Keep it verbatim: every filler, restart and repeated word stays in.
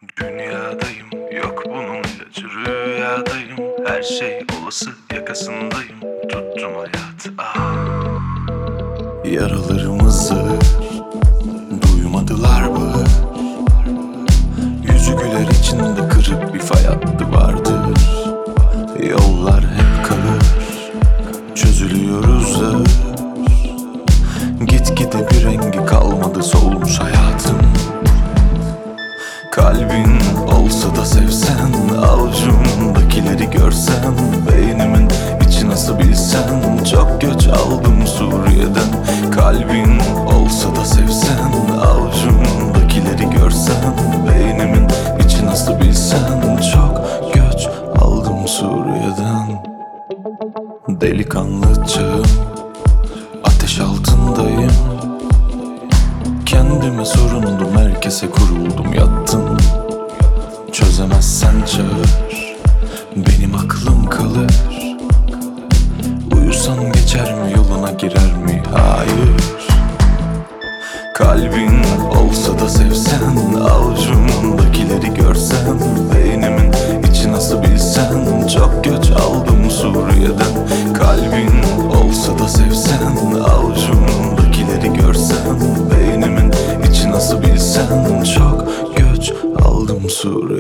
Dünyadayım, yok bunun ilacı, rüyadayım. Her şey olası, yakasındayım. Tuttum hayatı, ah. Yaralarımızı duymadılar mı? Yüzü güler içinde kırık bir fay hattı vardır. Yollar hep kalır, çözülüyoruzdur. Gitgide bir rengi kalmadı, solmuş hayatım. Kalbin olsa da sevsen, avucumdakileri görsen, beynimin içi nasıl bilsen. Çok göç aldım Suriye'den. Kalbin olsa da sevsen, avucumdakileri görsen, beynimin içi nasıl bilsen. Çok göç aldım Suriye'den. Delikanlıcığım, ateş altındayım. Kendime sorundum, herkese kuruldum, yattım. Çözemezsen çağır, benim aklım kalır. Uyursan geçer mi, yoluna girer mi? Hayır. Kalbin olsa da sevsen, avucumdakileri görsen, beynimin içi nasıl bilsen. Çok göç aldım Suriye'den. Kalbin olsa da sevsen, avucumdakileri görsen, beynimin içi nasıl bilsen. Çok göç aldım Suriye'den.